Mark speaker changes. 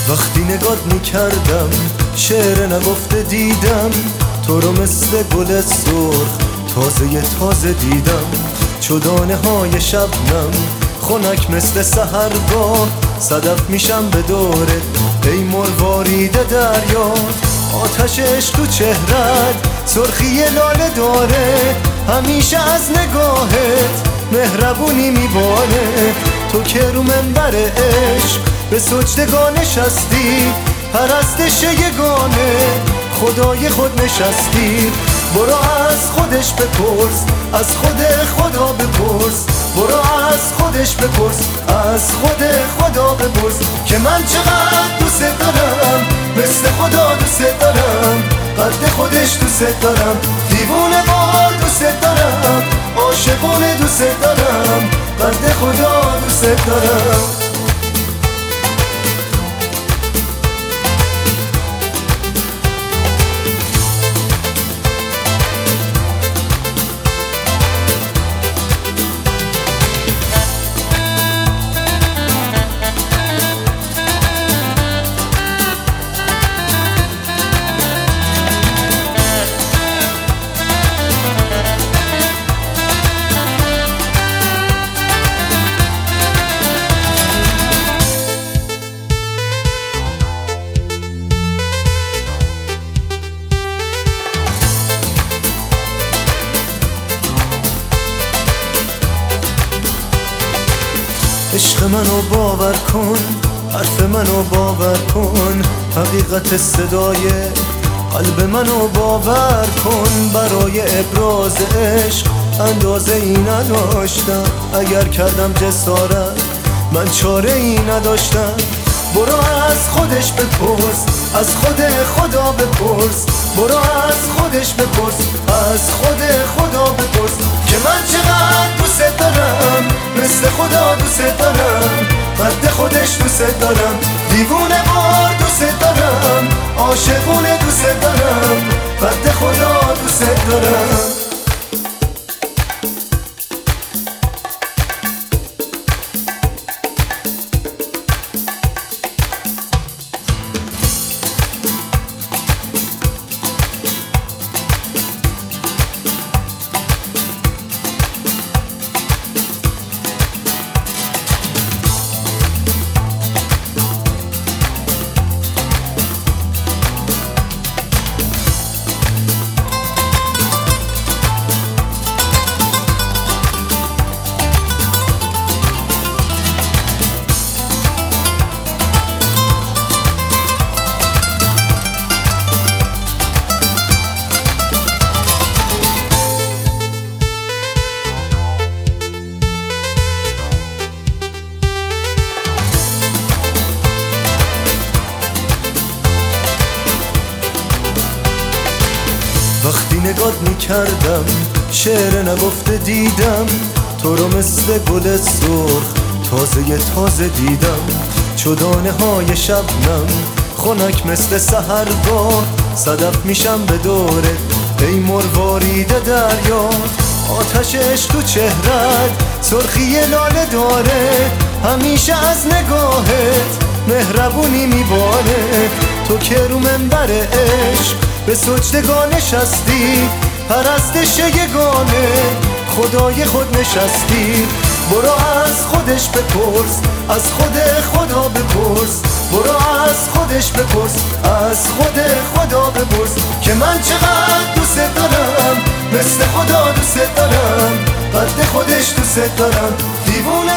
Speaker 1: وقتی نگات میکردم شعر نگفته دیدم تو رو مثل گل سرخ تازه دیدم، چو دانه های شبنم خنک مثل سحرگاه صدف میشم به دورت ای مروارید دریا. آتش عشق تو چهرت سرخی لاله داره، همیشه از نگاهت مهربونی میباره. تو که رو منبر عشق به سجدگاه نشستی، پرستش یگانه خدای خود نشستی. برو از خودش بپرس، از خود خدا بپرس. برو از خودش بپرس، از خود خدا بپرس که من چقدر دوست دارم، مثل خدا دوست دارم، قد خودش دوست دارم. دیوونه وار دوست دارم، عاشقونه دوست دارم، قد خدا دوست دارم. عشق منو باور کن، حرف منو باور کن، حقیقت صدای قلب منو باور کن. برای ابراز عشق اندازه ای نداشتم، اگر کردم جسارت من چاره ای نداشتم. برو از خودش بپرس، از خود خدا بپرس. برو از خودش بپرس، از خود خدا بپرس که من چقدر دوست دارم، مثل خدا دوست دارم، قد خودش دوست دارم. دیوونه وار دوست دارم، عاشقونه دوست دارم، قد خدا دوست دارم. وقتی نگات میکردم شعر نگفته دیدم تو رو مثل گل سرخ تازه دیدم، چو دانه های شبنم خنک مثل سحرگاه صدف میشم به دورت ای مروارید دریا. آتش عشق تو چهرت سرخی لاله داره، همیشه از نگاهت مهربونی میباره. تو که رو منبر عشق به سجدگاه نشستی، پرستش یگانه خدای خود نشستی. برو از خودش بپرس، از خود خدا بپرس. برو از خودش بپرس، از خود خدا بپرس که من چقدر دوست دارم، مثل خدا دوست دارم، قد خودش دوست دارم. دیوونه